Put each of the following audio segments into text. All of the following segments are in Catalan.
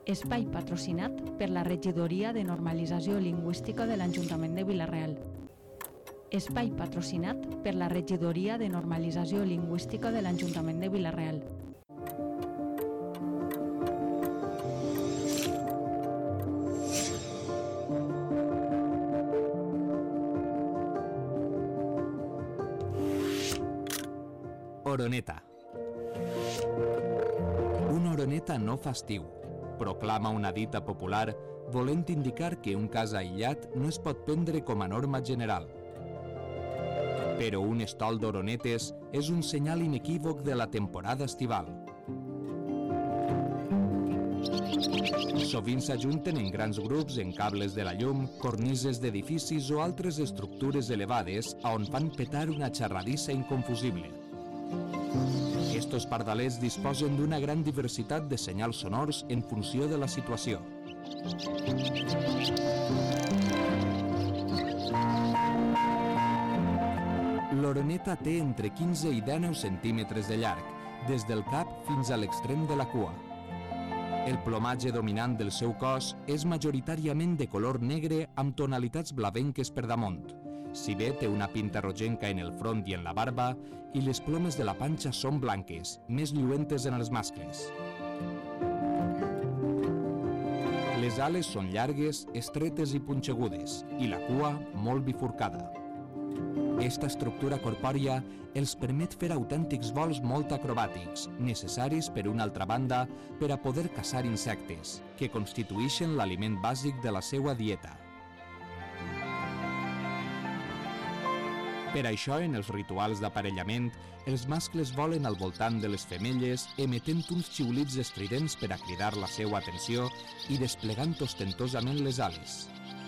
Espai patrocinat per la Regidoria de Normalització Lingüística de l'Ajuntament de Vila-real. Espai patrocinat per la Regidoria de Normalització Lingüística de l'Ajuntament de Vila-real. Oroneta. Una oroneta no fa estiu, proclama una dita popular volent indicar que un cas aïllat no es pot prendre com a norma general. Però un estol d'oronetes és un senyal inequívoc de la temporada estival. Sovint s'ajunten en grans grups en cables de la llum, cornises d'edificis o altres estructures elevades on fan petar una xerradissa inconfusible. Estos pardalets disposen d'una gran diversitat de senyals sonors en funció de la situació. L'oroneta té entre 15 i 19 centímetres de llarg, des del cap fins a l'extrem de la cua. El plomatge dominant del seu cos és majoritàriament de color negre amb tonalitats blavenques per damunt, si bé té una pinta rogenca en el front i en la barba, i les plomes de la panxa són blanques, més lluentes en els mascles. Les ales són llargues, estretes i punxegudes, i la cua molt bifurcada. Esta estructura corpòria els permet fer autèntics vols molt acrobàtics, necessaris, per una altra banda, per a poder caçar insectes, que constituïxen l'aliment bàsic de la seva dieta. Per això, en els rituals d'aparellament, els mascles volen al voltant de les femelles, emetent uns xiulits estridents per a cridar la seva atenció i desplegant ostentosament les ales.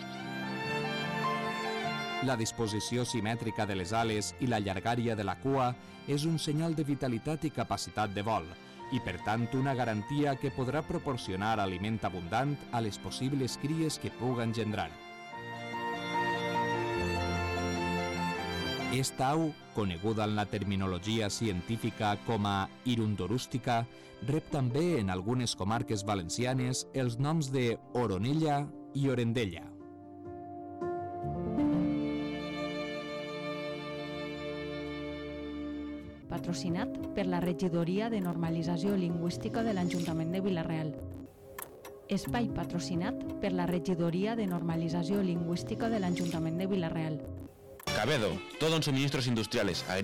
La disposició simètrica de les ales i la llargària de la cua és un senyal de vitalitat i capacitat de vol, i per tant una garantia que podrà proporcionar aliment abundant a les possibles cries que puga engendrar. Esta au, coneguda en la terminologia científica com a hirundorústica, rep també en algunes comarques valencianes els noms de oronella i orendella. Patrocinat per la Regidoria de Normalització Lingüística de l'Ajuntament de Vila-real. Espai patrocinat per la Regidoria de Normalització Lingüística de l'Ajuntament de Vila-real. Cabedo, todo en suministros industriales,